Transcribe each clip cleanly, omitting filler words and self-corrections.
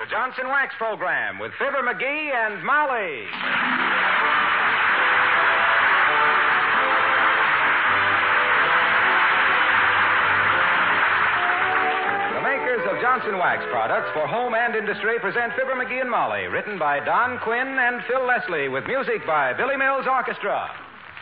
Johnson Wax Program with Fibber McGee and Molly. The makers of Johnson Wax products for home and industry present Fibber McGee and Molly, written by Don Quinn and Phil Leslie, with music by Billy Mills Orchestra.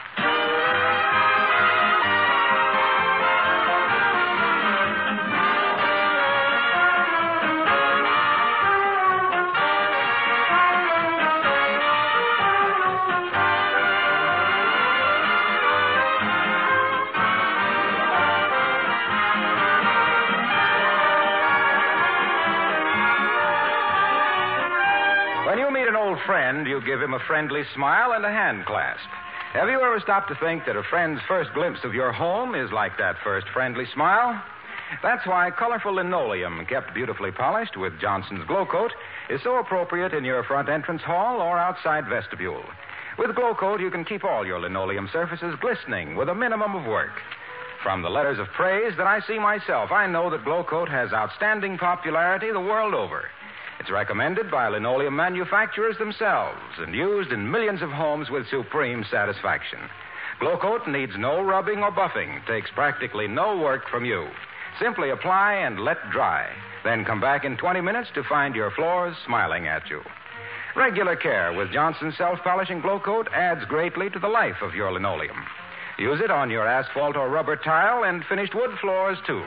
When you meet an old friend, you give him a friendly smile and a hand clasp. Have you ever stopped to think that a friend's first glimpse of your home is like that first friendly smile? That's why colorful linoleum, kept beautifully polished with Johnson's Glow Coat, is so appropriate in your front entrance hall or outside vestibule. With Glow Coat, you can keep all your linoleum surfaces glistening with a minimum of work. From the letters of praise that I see myself, I know that Glow Coat has outstanding popularity the world over. It's recommended by linoleum manufacturers themselves and used in millions of homes with supreme satisfaction. Glow Coat needs no rubbing or buffing, takes practically no work from you. Simply apply and let dry. Then come back in 20 minutes to find your floors smiling at you. Regular care with Johnson's self-polishing Glow Coat adds greatly to the life of your linoleum. Use it on your asphalt or rubber tile and finished wood floors, too.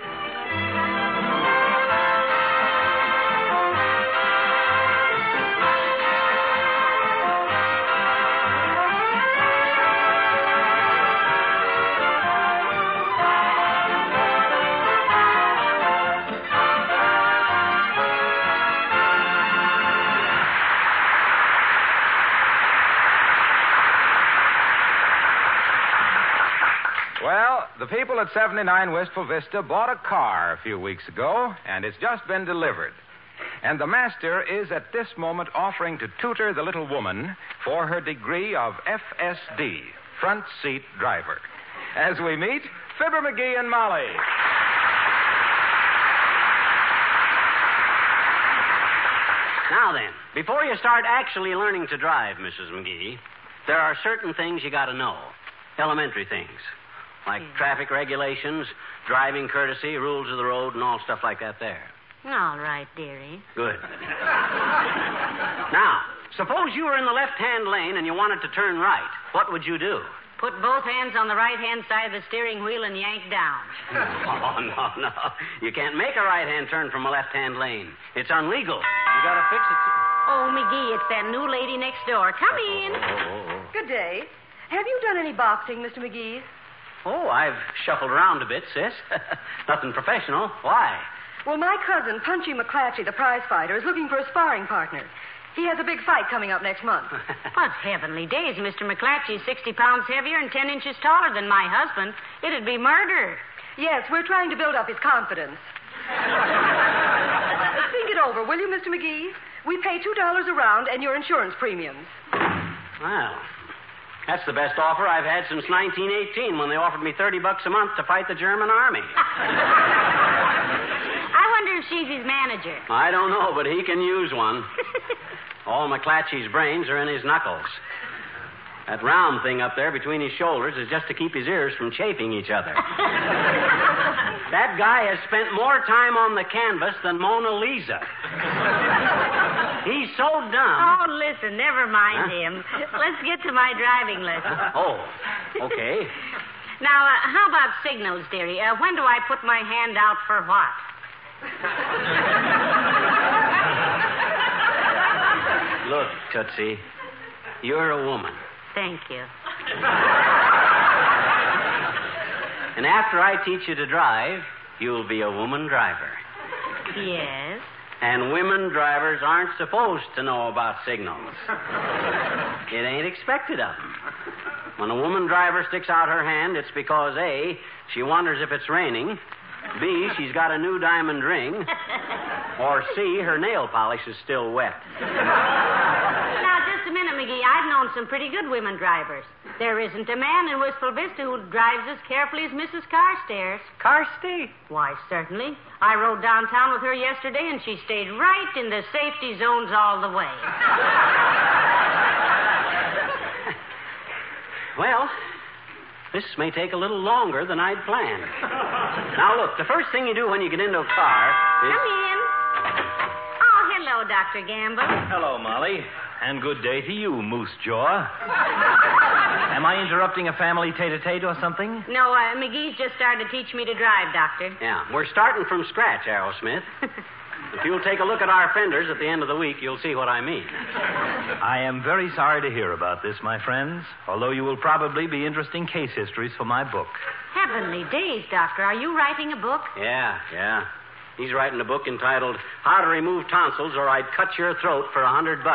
Well, the people at 79 Wistful Vista bought a car a few weeks ago, and it's just been delivered. And the master is at this moment offering to tutor the little woman for her degree of FSD, Front Seat Driver. As we meet, Fibber McGee and Molly. Now then, before you start actually learning to drive, Mrs. McGee, there are certain things you got to know. Elementary things. Like traffic regulations, driving courtesy, rules of the road, and all stuff like that there. All right, dearie. Good. Now, suppose you were in the left-hand lane and you wanted to turn right. What would you do? Put both hands on the right-hand side of the steering wheel and yank down. Oh, no. You can't make a right-hand turn from a left-hand lane. It's illegal. You got to fix it. Oh, McGee, it's that new lady next door. Come in. Good day. Have you done any boxing, Mr. McGee? Oh, I've shuffled around a bit, sis. Nothing professional. Why? Well, my cousin, Punchy McClatchy, the prize fighter, is looking for a sparring partner. He has a big fight coming up next month. But heavenly days, Mr. McClatchy's 60 pounds heavier and 10 inches taller than my husband. It'd be murder. Yes, we're trying to build up his confidence. Think it over, will you, Mr. McGee? We pay $2 a round and your insurance premiums. Well, that's the best offer I've had since 1918 when they offered me $30 a month to fight the German army. I wonder if she's his manager. I don't know, but he can use one. All McClatchy's brains are in his knuckles. That round thing up there between his shoulders is just to keep his ears from chafing each other. That guy has spent more time on the canvas than Mona Lisa. He's so dumb. Oh, listen, never mind him. Let's get to my driving lesson. Oh, okay. Now, how about signals, dearie? When do I put my hand out for what? Look, Tootsie, you're a woman. Thank you. And after I teach you to drive, you'll be a woman driver. Yes? And women drivers aren't supposed to know about signals. It ain't expected of them. When a woman driver sticks out her hand, it's because, A, she wonders if it's raining, B, she's got a new diamond ring, or C, her nail polish is still wet. Now, just a minute, McGee, I've known some pretty good women drivers. There isn't a man in Wistful Vista who drives as carefully as Mrs. Carstairs. Carsty? Why, certainly. I rode downtown with her yesterday, and she stayed right in the safety zones all the way. Well, this may take a little longer than I'd planned. Now, look, the first thing you do when you get into a car is... Come in. Oh, hello, Dr. Gamble. Hello, Molly. And good day to you, Moose Jaw. Am I interrupting a family tete-a-tete or something? No, McGee's just started to teach me to drive, Doctor. Yeah, we're starting from scratch, Arrowsmith. If you'll take a look at our fenders at the end of the week, you'll see what I mean. I am very sorry to hear about this, my friends, although you will probably be interesting case histories for my book. Heavenly days, Doctor. Are you writing a book? Yeah. He's writing a book entitled How to Remove Tonsils or I'd Cut Your Throat for $100.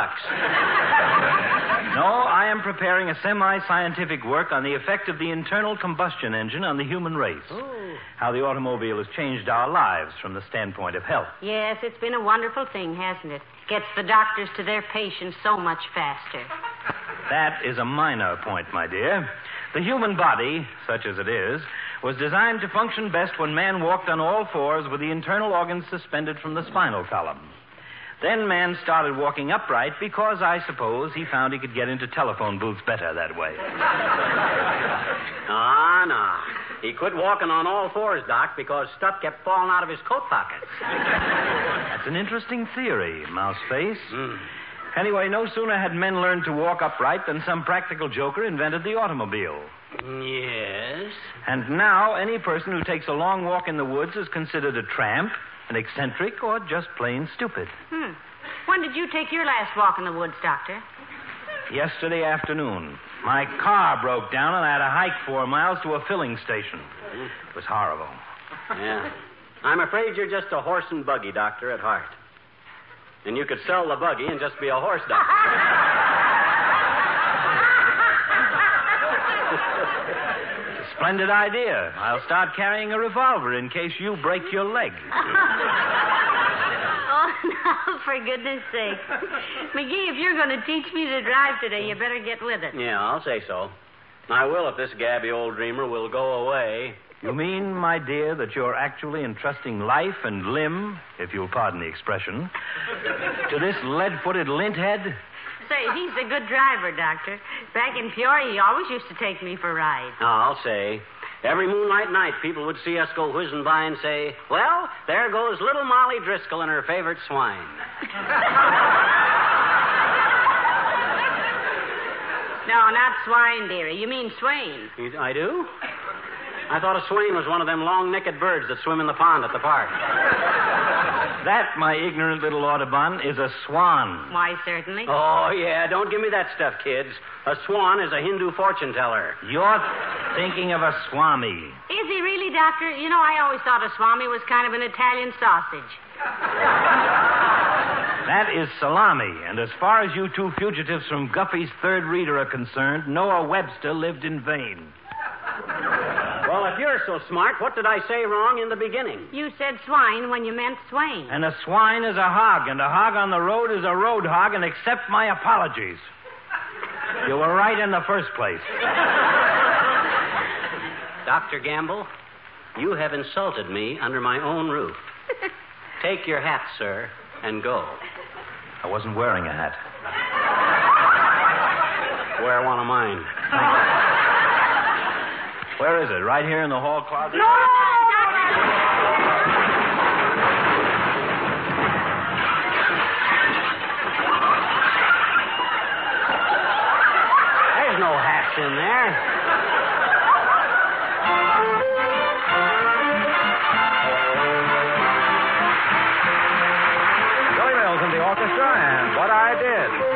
No, I am preparing a semi-scientific work on the effect of the internal combustion engine on the human race. Oh. How the automobile has changed our lives from the standpoint of health. Yes, it's been a wonderful thing, hasn't it? Gets the doctors to their patients so much faster. That is a minor point, my dear. The human body, such as it is, was designed to function best when man walked on all fours with the internal organs suspended from the spinal column. Then man started walking upright because, I suppose, he found he could get into telephone booths better that way. No. He quit walking on all fours, Doc, because stuff kept falling out of his coat pockets. That's an interesting theory, Mouseface. Anyway, no sooner had men learned to walk upright than some practical joker invented the automobile. Yes? And now any person who takes a long walk in the woods is considered a tramp, an eccentric, or just plain stupid. When did you take your last walk in the woods, Doctor? Yesterday afternoon. My car broke down and I had to hike 4 miles to a filling station. It was horrible. Yeah. I'm afraid you're just a horse and buggy doctor at heart. And you could sell the buggy and just be a horse doctor. Splendid idea. I'll start carrying a revolver in case you break your leg. Oh, no, for goodness sake. McGee, if you're going to teach me to drive today, you better get with it. Yeah, I'll say so. I will if this gabby old dreamer will go away. You mean, my dear, that you're actually entrusting life and limb, if you'll pardon the expression, to this lead-footed lint-head? Say, he's a good driver, Doctor. Back in Peoria, he always used to take me for rides. Oh, I'll say. Every moonlight night, people would see us go whizzing by and say, well, there goes little Molly Driscoll and her favorite swine. No, not swine, dearie. You mean swain. I do? I thought a swain was one of them long-necked birds that swim in the pond at the park. That, my ignorant little Audubon, is a swan. Why, certainly. Oh, yeah, don't give me that stuff, kids. A swan is a Hindu fortune teller. You're thinking of a swami. Is he really, Doctor? You know, I always thought a swami was kind of an Italian sausage. That is salami, and as far as you two fugitives from Guffey's Third Reader are concerned, Noah Webster lived in vain. Well, if you're so smart, what did I say wrong in the beginning? You said swine when you meant swain. And a swine is a hog, and a hog on the road is a road hog, and accept my apologies. You were right in the first place. Dr. Gamble, you have insulted me under my own roof. Take your hat, sir, and go. I wasn't wearing a hat. Wear one of mine. Where is it? Right here in the hall closet? No! There's no hats in there. Joey Mills and the orchestra and What I Did.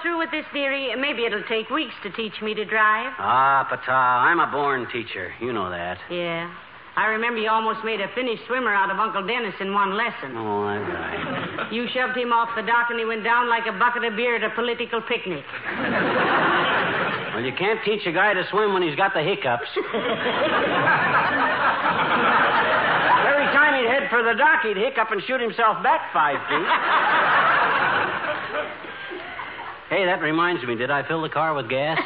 through with this, dearie, maybe it'll take weeks to teach me to drive. Ah, Pata, I'm a born teacher. You know that. Yeah. I remember you almost made a finished swimmer out of Uncle Dennis in one lesson. Oh, that's right. You shoved him off the dock and he went down like a bucket of beer at a political picnic. Well, you can't teach a guy to swim when he's got the hiccups. Every time he'd head for the dock, he'd hiccup and shoot himself back 5 feet. Hey, that reminds me. Did I fill the car with gas?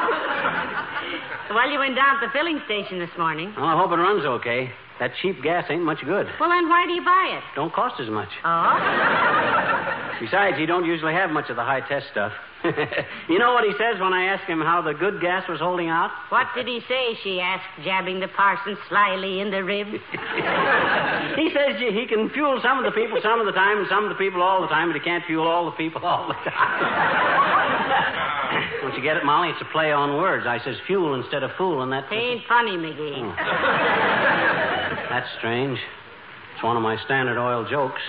Well, you went down to the filling station this morning. Well, I hope it runs okay. That cheap gas ain't much good. Well, then why do you buy it? Don't cost as much. Oh? Besides, he don't usually have much of the high-test stuff. You know what he says when I ask him how the good gas was holding out? What did he say, she asked, jabbing the parson slyly in the ribs. He says he can fuel some of the people some of the time and some of the people all the time, but he can't fuel all the people all the time. Don't you get it, Molly? It's a play on words. I says fuel instead of fool, and that... Ain't funny, McGee. Oh. That's strange. It's one of my Standard Oil jokes.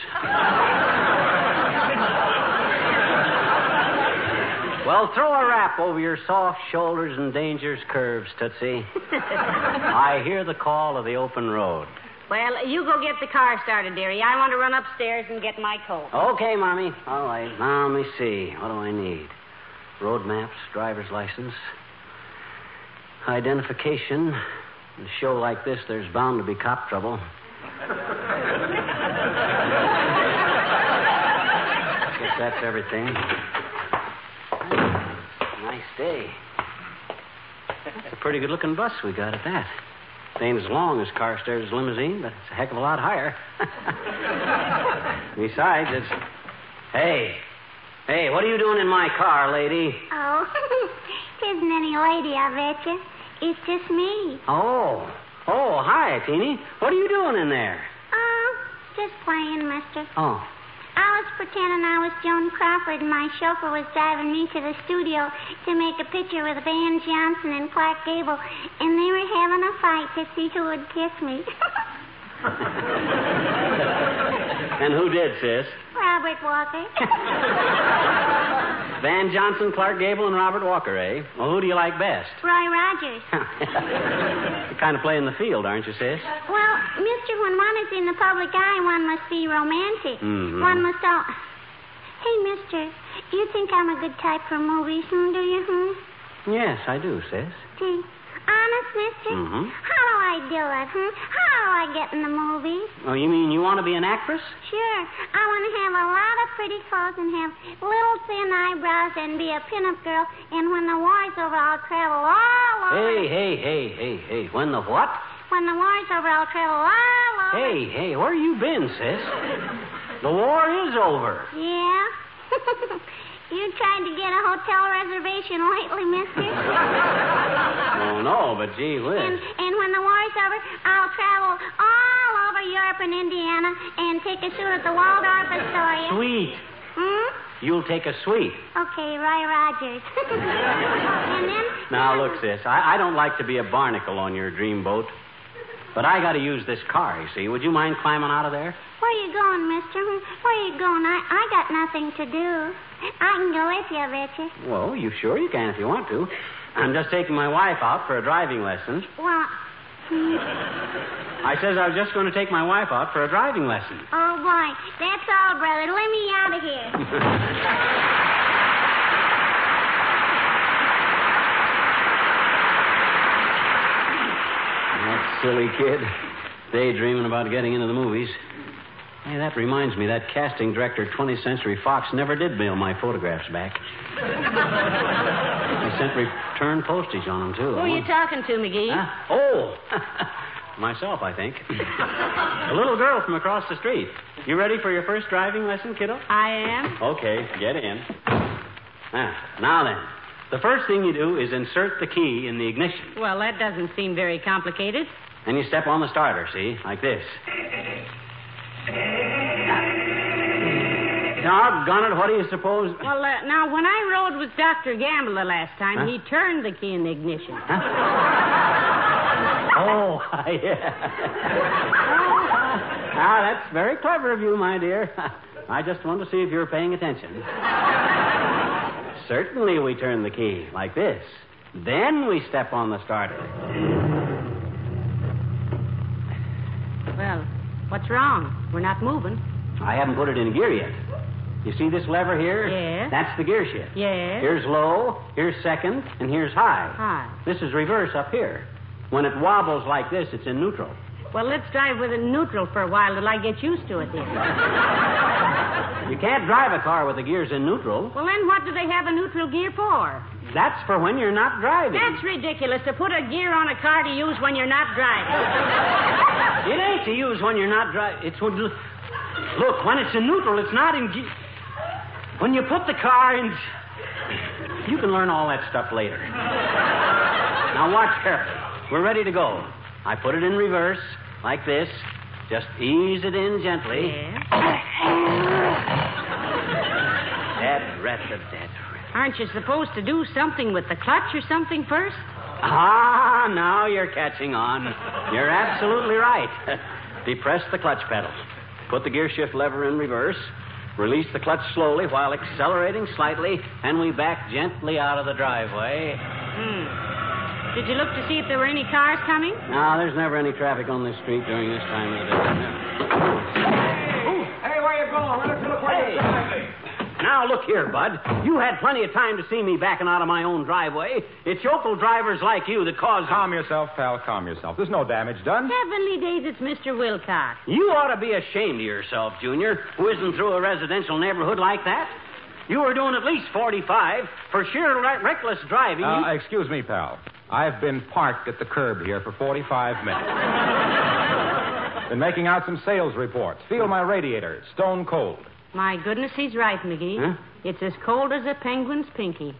Well, throw a wrap over your soft shoulders and dangerous curves, Tootsie. I hear the call of the open road. Well, you go get the car started, dearie. I want to run upstairs and get my coat. Okay, Mommy. All right. Now, let me see. What do I need? Road maps, driver's license, identification. In a show like this, there's bound to be cop trouble. Guess that's everything. Nice day. It's a pretty good-looking bus we got at that. It ain't as long as Carstairs' limousine, but it's a heck of a lot higher. Besides, it's... Hey, what are you doing in my car, lady? Oh, isn't any lady, I bet you. It's just me. Oh, hi, Teeny. What are you doing in there? Oh, just playing, mister. Oh. I was pretending I was Joan Crawford, and my chauffeur was driving me to the studio to make a picture with Van Johnson and Clark Gable, and they were having a fight to see who would kiss me. And who did, sis? Robert Walker. Van Johnson, Clark Gable, and Robert Walker, eh? Well, who do you like best? Roy Rogers. You're kind of playing the field, aren't you, sis? Well, mister, when one is in the public eye, one must be romantic. Mm-hmm. One must all... Hey, mister, you think I'm a good type for movies, do you, Yes, I do, sis. Gee, honest, mister? Mm-hmm. How do I do it, How do I get in the movies? Oh, you mean you want to be an actress? Sure. I want to have a lot of pretty clothes and have little thin eyebrows and be a pinup girl. And when the war's over, I'll travel all over. Hey. When the what? When the war's over, I'll travel all over. Hey, where you been, sis? The war is over. Yeah? You tried to get a hotel reservation lately, mister? Oh, no, but gee whiz. And when the war's over, I'll travel all over Europe and Indiana and take a suite at the Waldorf Astoria. Sweet. You'll take a suite. Okay, Roy Rogers. And then... Now, look, sis, I don't like to be a barnacle on your dreamboat, but I got to use this car, you see. Would you mind climbing out of there? Where you going, mister? Where you going? I got nothing to do. I can go with you, I bet you. Well, you sure you can if you want to. I'm just taking my wife out for a driving lesson. Well... I says I was just going to take my wife out for a driving lesson. Oh, boy. That's all, brother. Let me out of here. That silly kid. Daydreaming about getting into the movies. Hey, that reminds me, that casting director at 20th Century Fox never did mail my photographs back. They sent return postage on them, too. Who are you talking to, McGee? Huh? Oh, myself, I think. A little girl from across the street. You ready for your first driving lesson, kiddo? I am. Okay, get in. Now then, the first thing you do is insert the key in the ignition. Well, that doesn't seem very complicated. Then you step on the starter, see, like this. Doggone it, what do you suppose? Well, now, when I rode with Dr. Gamble the last time, he turned the key in the ignition. Oh, yeah. Now, that's very clever of you, my dear. I just wanted to see if you were paying attention. Certainly we turn the key, like this. Then we step on the starter. Well, what's wrong? We're not moving. I haven't put it in gear yet. You see this lever here? Yes. That's the gear shift. Yes. Here's low, here's second, and here's high. High. This is reverse up here. When it wobbles like this, it's in neutral. Well, let's drive with it in neutral for a while till I get used to it then. You can't drive a car with the gears in neutral. Well, then what do they have a neutral gear for? That's for when you're not driving. That's ridiculous to put a gear on a car to use when you're not driving. It ain't to use when you're not driving. It's when... Look, when it's in neutral, it's not in gear. When you put the car in... You can learn all that stuff later. Now watch carefully. We're ready to go. I put it in reverse, like this. Just ease it in gently. Yeah. Dead rat. Aren't you supposed to do something with the clutch or something first? Ah, now you're catching on. You're absolutely right. Depress the clutch pedal. Put the gear shift lever in reverse. Release the clutch slowly while accelerating slightly, and we back gently out of the driveway. Did you look to see if there were any cars coming? No, there's never any traffic on this street during this time of the day. Hey, where you going? Let's look where you're driving. Now, look here, Bud. You had plenty of time to see me backing out of my own driveway. It's yokel drivers like you that cause... Calm yourself, pal. Calm yourself. There's no damage done. Heavenly days, it's Mr. Wilcox. You ought to be ashamed of yourself, Junior, who isn't through a residential neighborhood like that. You were doing at least 45 for sheer reckless driving. Excuse me, pal. I've been parked at the curb here for 45 minutes. Been making out some sales reports. Feel my radiator. Stone cold. My goodness, he's right, McGee. Huh? It's as cold as a penguin's pinky.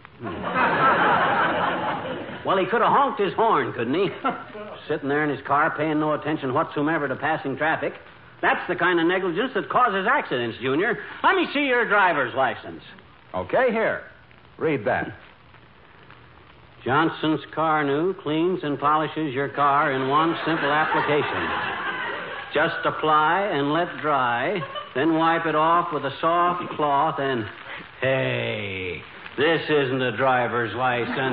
Well, he could have honked his horn, couldn't he? Sitting there in his car paying no attention whatsoever to passing traffic. That's the kind of negligence that causes accidents, Junior. Let me see your driver's license. Okay, here. Read that. Johnson's Car New cleans and polishes your car in one simple application. Just apply and let dry, then wipe it off with a soft cloth and... Hey, this isn't a driver's license.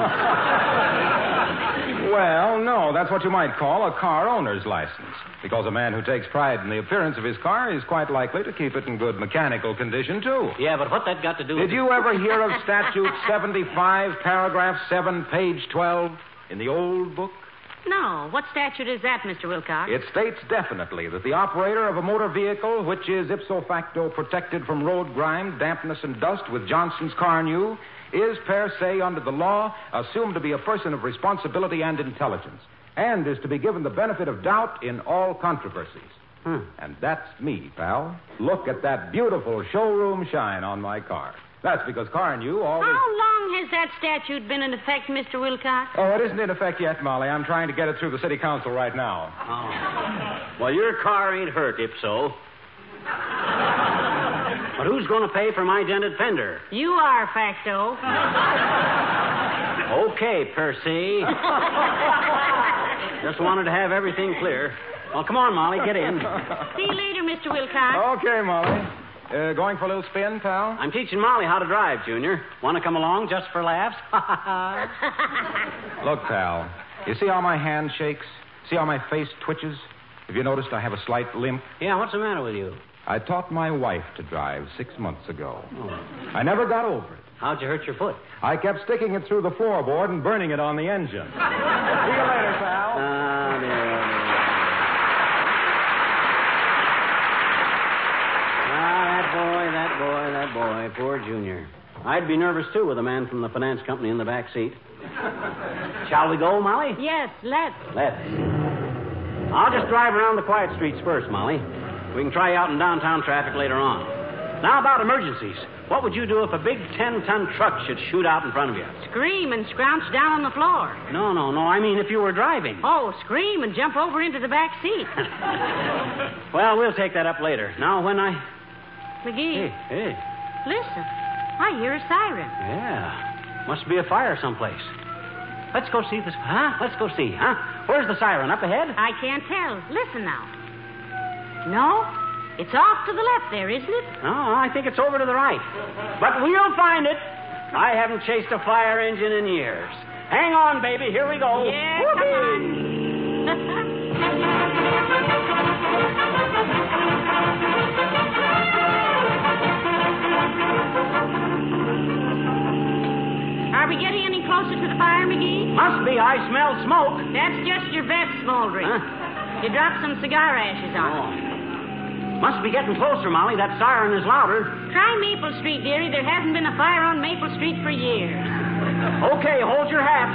Well, no, that's what you might call a car owner's license. Because a man who takes pride in the appearance of his car is quite likely to keep it in good mechanical condition, too. Yeah, but what that got to do with... Did you ever hear of Statute 75, Paragraph 7, page 12 in the old book? No. What statute is that, Mr. Wilcox? It states definitely that the operator of a motor vehicle which is ipso facto protected from road grime, dampness, and dust with Johnson's Car New is per se under the law assumed to be a person of responsibility and intelligence and is to be given the benefit of doubt in all controversies. And that's me, pal. Look at that beautiful showroom shine on my car. That's because Car New always... How long has that statute been in effect, Mr. Wilcox? Oh, it isn't in effect yet, Molly. I'm trying to get it through the city council right now. Oh. Well, your car ain't hurt, if so. But who's going to pay for my dented fender? You are, Facto. Okay, Percy. Just wanted to have everything clear. Well, come on, Molly, get in. See you later, Mr. Wilcox. Okay, Molly. Going for a little spin, pal? I'm teaching Molly how to drive, Junior. Want to come along just for laughs? Look, pal, you see how my hand shakes? See how my face twitches? Have you noticed I have a slight limp? Yeah, what's the matter with you? I taught my wife to drive 6 months ago. Oh. I never got over it. How'd you hurt your foot? I kept sticking it through the floorboard and burning it on the engine. See you later, pal. That boy, poor Junior. I'd be nervous, too, with a man from the finance company in the back seat. Shall we go, Molly? Yes, let's. I'll just drive around the quiet streets first, Molly. We can try you out in downtown traffic later on. Now, about emergencies. What would you do if a big 10-ton truck should shoot out in front of you? Scream and scrounge down on the floor. No. I mean if you were driving. Oh, scream and jump over into the back seat. Well, we'll take that up later. Now, when I... McGee. Hey. Listen. I hear a siren. Yeah. Must be a fire someplace. Let's go see this. Huh? Let's go see, huh? Where's the siren? Up ahead? I can't tell. Listen now. No? It's off to the left there, isn't it? No, I think it's over to the right. But we'll find it. I haven't chased a fire engine in years. Hang on, baby. Here we go. Yeah, come on. Are we getting any closer to the fire, McGee? Must be. I smell smoke. That's just your vest smoldering. Huh? You dropped some cigar ashes on it. Must be getting closer, Molly. That siren is louder. Try Maple Street, dearie. There hasn't been a fire on Maple Street for years. Okay, hold your hat.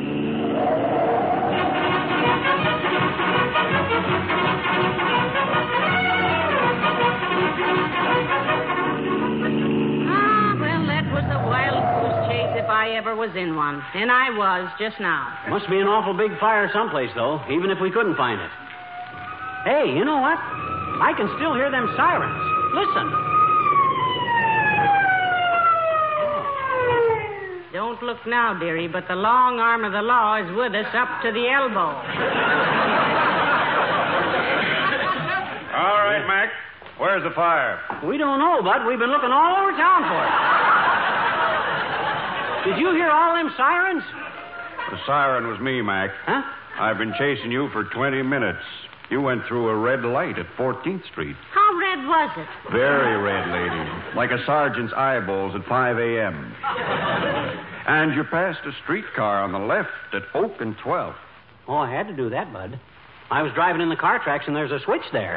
Well, that was a wild goose chase if I ever was in one. And I was just now. Must be an awful big fire someplace, though, even if we couldn't find it. Hey, you know what? I can still hear them sirens. Listen. Don't look now, dearie, but the long arm of the law is with us up to the elbow. All right, Mac. Where's the fire? We don't know, Bud. We've been looking all over town for it. Did you hear all them sirens? The siren was me, Mac. Huh? I've been chasing you for 20 minutes. You went through a red light at 14th Street. How red was it? Very red, lady. Like a sergeant's eyeballs at 5 a.m. And you passed a streetcar on the left at Oak and 12th. Oh, I had to do that, Bud. I was driving in the car tracks, and there's a switch there.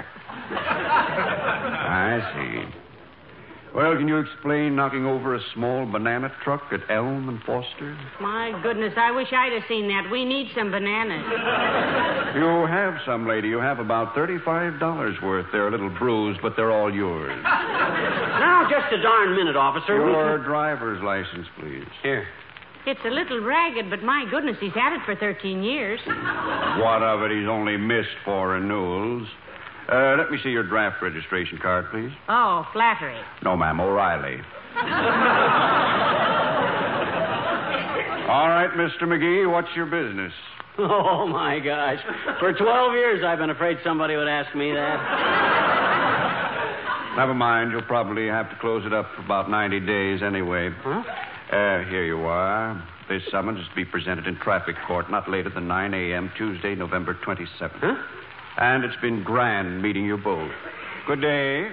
I see. Well, can you explain knocking over a small banana truck at Elm and Foster? My goodness, I wish I'd have seen that. We need some bananas. You have some, lady. You have about $35 worth. They're a little bruised, but they're all yours. Now, just a darn minute, officer. Your driver's license, please. Here. It's a little ragged, but my goodness, he's had it for 13 years. What of it? He's only missed 4 renewals. Let me see your draft registration card, please. Oh, flattery. No, ma'am, O'Reilly. All right, Mr. McGee, what's your business? Oh, my gosh. For 12 years, I've been afraid somebody would ask me that. Never mind. You'll probably have to close it up for about 90 days anyway. Huh? Here you are. This summons is to be presented in traffic court not later than 9 a.m. Tuesday, November 27th. Huh? And it's been grand meeting you both. Good day.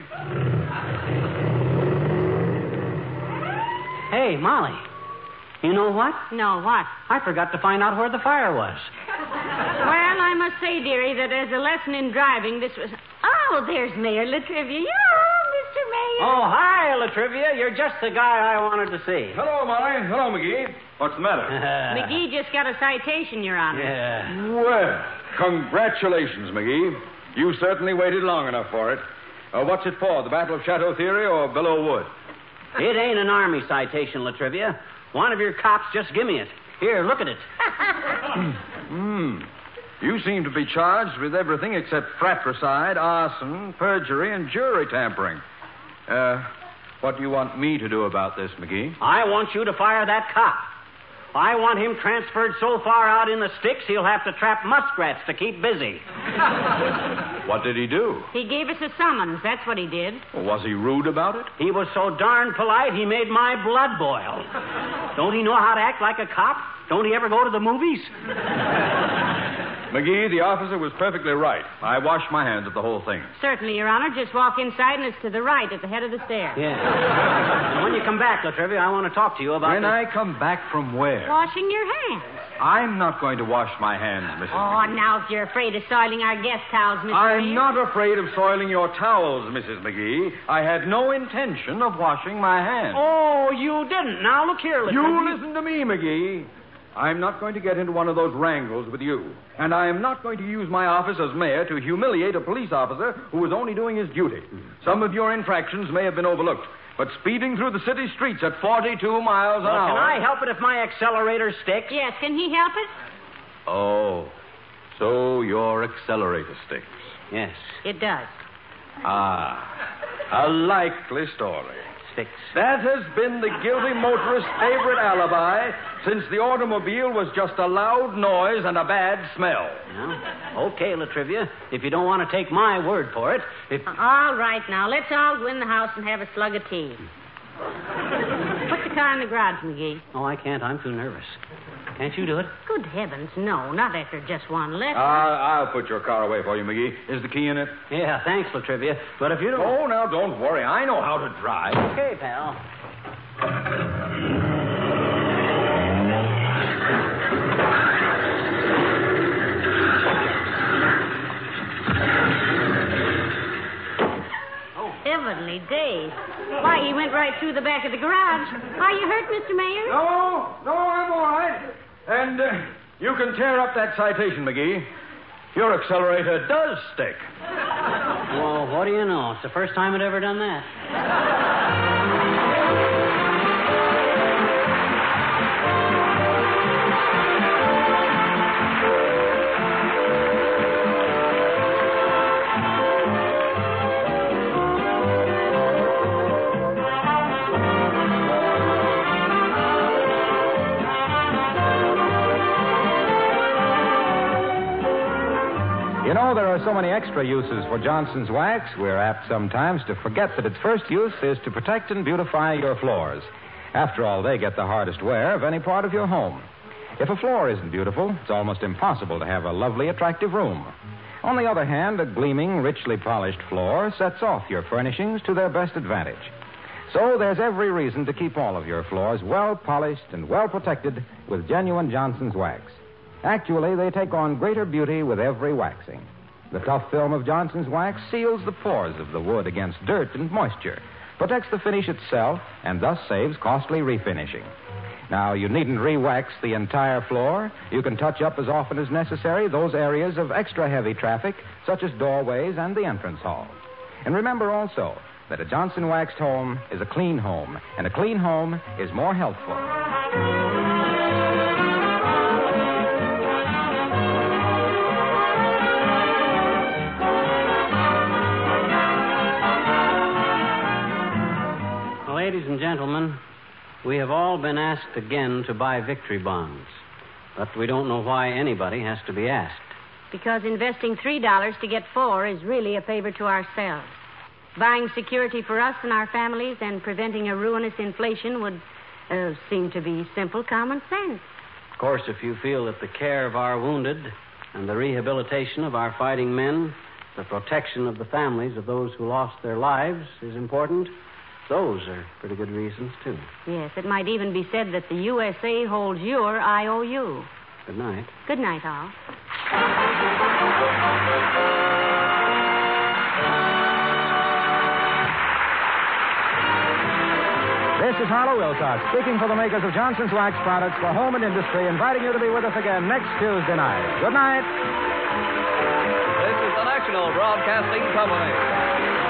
Hey, Molly. You know what? No, what? I forgot to find out where the fire was. Well, I must say, dearie, that as a lesson in driving, this was... Oh, there's Mayor Latrivia. Mr. Mayor. Oh, hi, Latrivia. You're just the guy I wanted to see. Hello, Molly. Hello, McGee. What's the matter? McGee just got a citation, Your Honor. Yeah. Well, congratulations, McGee. You certainly waited long enough for it. What's it for, the Battle of Chateau Thierry or Belleau Wood? It ain't an army citation, Latrivia. One of your cops just give me it. Here, look at it. You seem to be charged with everything except fratricide, arson, perjury, and jury tampering. What do you want me to do about this, McGee? I want you to fire that cop. I want him transferred so far out in the sticks he'll have to trap muskrats to keep busy. What did he do? He gave us a summons. That's what he did. Was he rude about it? He was so darn polite, he made my blood boil. Don't he know how to act like a cop? Don't he ever go to the movies? McGee, the officer was perfectly right. I washed my hands of the whole thing. Certainly, Your Honor. Just walk inside, and it's to the right at the head of the stairs. Yeah. And when you come back, Latrivia, I want to talk to you about... When I come back from where? Washing your hands. I'm not going to wash my hands, Mrs. Oh, McGee. now if you're afraid of soiling our guest towels, Mr. I'm Mayor. not afraid of soiling your towels, Mrs. McGee. I had no intention of washing my hands. Oh, you didn't. Now, look here, Latrivia. You listen to me, McGee. I'm not going to get into one of those wrangles with you. And I am not going to use my office as mayor to humiliate a police officer who was only doing his duty. Some of your infractions may have been overlooked, but speeding through the city streets at 42 miles an hour... Can I help it if my accelerator sticks? Yes, can he help it? Oh, so your accelerator sticks. Yes. It does. Ah, a likely story. Sticks. That has been the guilty motorist's favorite alibi since the automobile was just a loud noise and a bad smell. Well, okay, Latrivia. If you don't want to take my word for it, All right, now, let's all go in the house and have a slug of tea. Put the car in the garage, McGee. Oh, I can't. I'm too nervous. Can't you do it? Good heavens, no. Not after just one lesson. I'll put your car away for you, McGee. Is the key in it? Yeah, thanks, Latrivia. But if you don't... Oh, now, don't worry. I know how to drive. Okay, pal. Heavenly days. Why, he went right through the back of the garage. Are you hurt, Mr. Mayor? No, I'm all right. And you can tear up that citation, McGee. Your accelerator does stick. Well, what do you know? It's the first time I'd ever done that. You know, there are so many extra uses for Johnson's wax, we're apt sometimes to forget that its first use is to protect and beautify your floors. After all, they get the hardest wear of any part of your home. If a floor isn't beautiful, it's almost impossible to have a lovely, attractive room. On the other hand, a gleaming, richly polished floor sets off your furnishings to their best advantage. So there's every reason to keep all of your floors well polished and well protected with genuine Johnson's wax. Actually, they take on greater beauty with every waxing. The tough film of Johnson's wax seals the pores of the wood against dirt and moisture, protects the finish itself, and thus saves costly refinishing. Now, you needn't re-wax the entire floor. You can touch up as often as necessary those areas of extra heavy traffic, such as doorways and the entrance hall. And remember also that a Johnson waxed home is a clean home, and a clean home is more healthful. Ladies and gentlemen, we have all been asked again to buy victory bonds. But we don't know why anybody has to be asked. Because investing $3 to get $4 is really a favor to ourselves. Buying security for us and our families and preventing a ruinous inflation would seem to be simple common sense. Of course, if you feel that the care of our wounded and the rehabilitation of our fighting men, the protection of the families of those who lost their lives is important, those are pretty good reasons, too. Yes, it might even be said that the USA holds your IOU. Good night. Good night, all. This is Harlow Wilcox, speaking for the makers of Johnson's Wax products for home and industry, inviting you to be with us again next Tuesday night. Good night. This is the National Broadcasting Company.